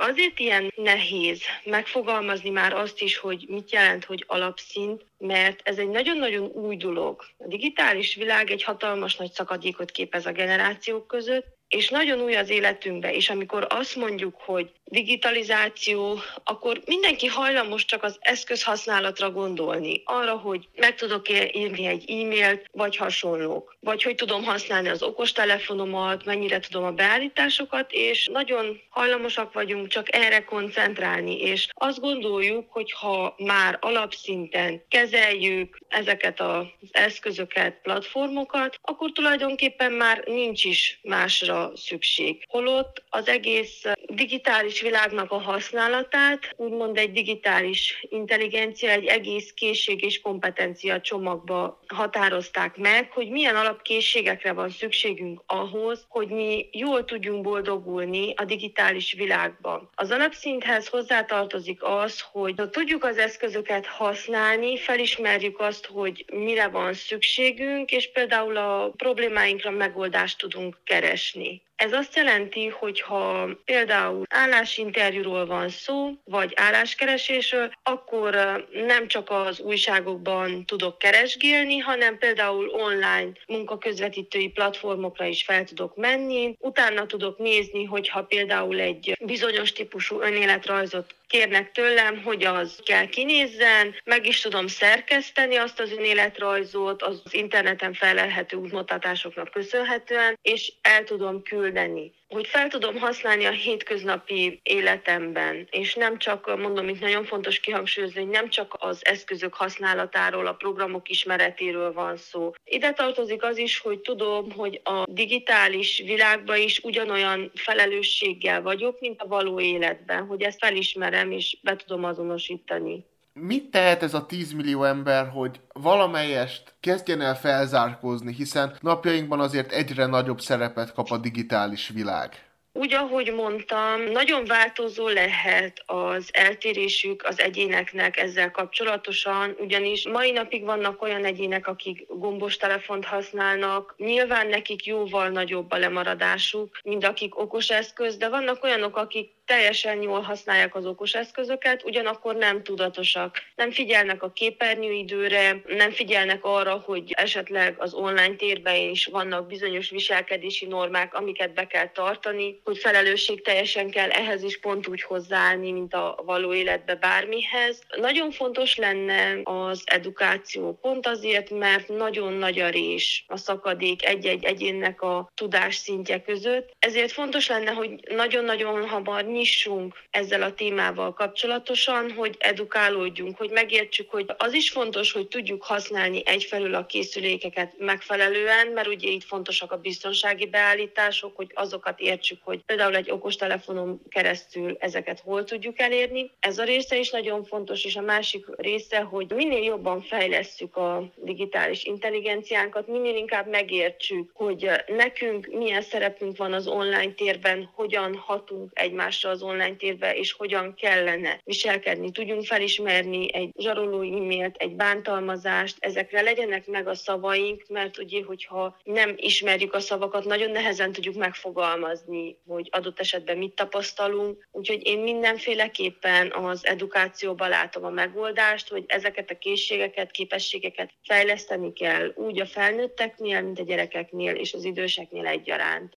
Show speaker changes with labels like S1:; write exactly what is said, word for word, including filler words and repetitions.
S1: azért ilyen nehéz megfogalmazni már azt is, hogy mit jelent, hogy alapszint, mert ez egy nagyon-nagyon új dolog. A digitális világ egy hatalmas nagy szakadékot képez a generációk között, és nagyon új az életünkbe, és amikor azt mondjuk, hogy digitalizáció, akkor mindenki hajlamos csak az eszközhasználatra gondolni. Arra, hogy meg tudok írni egy e-mailt, vagy hasonlók. Vagy hogy tudom használni az okostelefonomat, mennyire tudom a beállításokat, és nagyon hajlamosak vagyunk csak erre koncentrálni. És azt gondoljuk, hogy ha már alapszinten kezeljük ezeket az eszközöket, platformokat, akkor tulajdonképpen már nincs is másra szükség. Holott az egész digitális világnak a használatát, úgymond egy digitális intelligencia, egy egész készség és kompetencia csomagba határozták meg, hogy milyen alapkészségekre van szükségünk ahhoz, hogy mi jól tudjunk boldogulni a digitális világban. Az alapszinthez hozzátartozik az, hogy tudjuk az eszközöket használni, felismerjük azt, hogy mire van szükségünk, és például a problémáinkra megoldást tudunk keresni. Ez azt jelenti, hogy ha például állásinterjúról van szó, vagy álláskeresésről, akkor nem csak az újságokban tudok keresgélni, hanem például online munkaközvetítői platformokra is fel tudok menni. Utána tudok nézni, hogyha például egy bizonyos típusú önéletrajzot kérnek tőlem, hogy az kell kinézzen, meg is tudom szerkeszteni azt az önéletrajzot az interneten felelhető útmutatásoknak köszönhetően, és el tudom küldeni. Hogy fel tudom használni a hétköznapi életemben, és nem csak, mondom, itt nagyon fontos kihangsúlyozni, hogy nem csak az eszközök használatáról, a programok ismeretéről van szó. Ide tartozik az is, hogy tudom, hogy a digitális világban is ugyanolyan felelősséggel vagyok, mint a való életben, hogy ezt felismerem és be tudom azonosítani.
S2: Mit tehet ez a tíz millió ember, hogy valamelyest kezdjen el felzárkózni, hiszen napjainkban azért egyre nagyobb szerepet kap a digitális világ?
S1: Úgy, ahogy mondtam, nagyon változó lehet az eltérésük az egyéneknek ezzel kapcsolatosan, ugyanis mai napig vannak olyan egyének, akik gombos telefont használnak, nyilván nekik jóval nagyobb a lemaradásuk, mint akik okos eszköz, de vannak olyanok, akik teljesen jól használják az okos eszközöket, ugyanakkor nem tudatosak. Nem figyelnek a képernyőidőre, nem figyelnek arra, hogy esetleg az online térben is vannak bizonyos viselkedési normák, amiket be kell tartani, hogy felelősség teljesen kell ehhez is pont úgy hozzáállni, mint a való életbe bármihez. Nagyon fontos lenne az edukáció, pont azért, mert nagyon nagy a rés, a szakadék egy-egy egyénnek a tudásszintje között. Ezért fontos lenne, hogy nagyon-nagyon hamar nyissunk ezzel a témával kapcsolatosan, hogy edukálódjunk, hogy megértsük, hogy az is fontos, hogy tudjuk használni egyfelől a készülékeket megfelelően, mert ugye itt fontosak a biztonsági beállítások, hogy azokat értsük, hogy például egy okostelefonon keresztül ezeket hol tudjuk elérni. Ez a része is nagyon fontos, és a másik része, hogy minél jobban fejlesszük a digitális intelligenciánkat, minél inkább megértsük, hogy nekünk milyen szerepünk van az online térben, hogyan hatunk egymásra az online térbe, és hogyan kellene viselkedni. Tudjunk felismerni egy zsaroló e-mailt, egy bántalmazást, ezekre legyenek meg a szavaink, mert ugye, hogyha nem ismerjük a szavakat, nagyon nehezen tudjuk megfogalmazni, hogy adott esetben mit tapasztalunk. Úgyhogy én mindenféleképpen az edukációban látom a megoldást, hogy ezeket a készségeket, képességeket fejleszteni kell úgy a felnőtteknél, mint a gyerekeknél és az időseknél egyaránt.